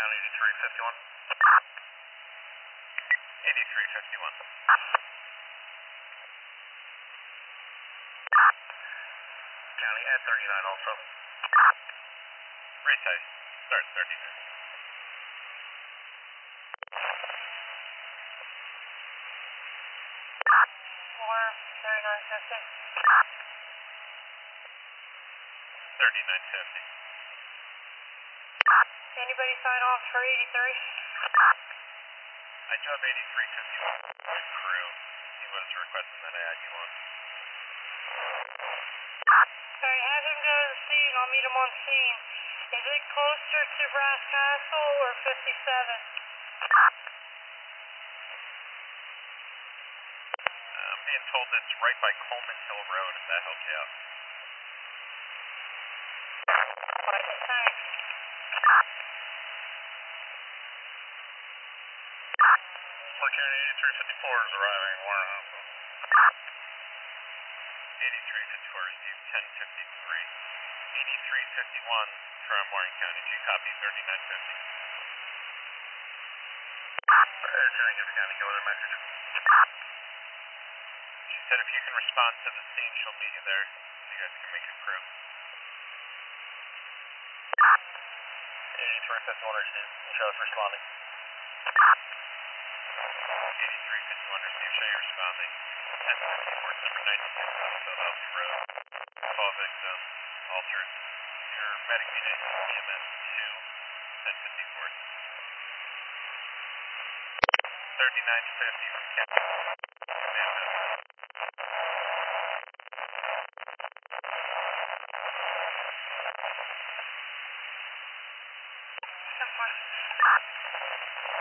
County 8351. 8351. County at 39 also. Resize. Start 39. 3950. 3950. Anybody sign off for 83? I job 8351 crew. He was requesting that I add you on. Alright, have him go to the scene. I'll meet him on scene. Is it closer to Brass Castle or 57? I'm being told it's right by Coleman Hill Road, if that helps you out. Alright, thanks. Fort County 8354 is arriving at Warehouse. 8354 is due 1053. 8351 from Warren County. Do you copy 3950? Can I give the county killer a message? She said if you can respond to the scene, she'll meet you there. So you guys can make a crew. 8351 received. Show us responding. 8351 received. Show you responding. 1054, number 96, Philadelphia Road. Call victim. Altered. Your medic unit, EMS 2, 1054. 3950 from County. Command.